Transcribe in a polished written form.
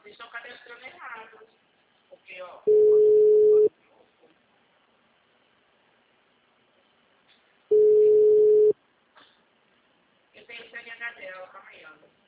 vocês estão cadastrando errado. Porque, ó, eu tenho o CNH dela, calma aí, ó.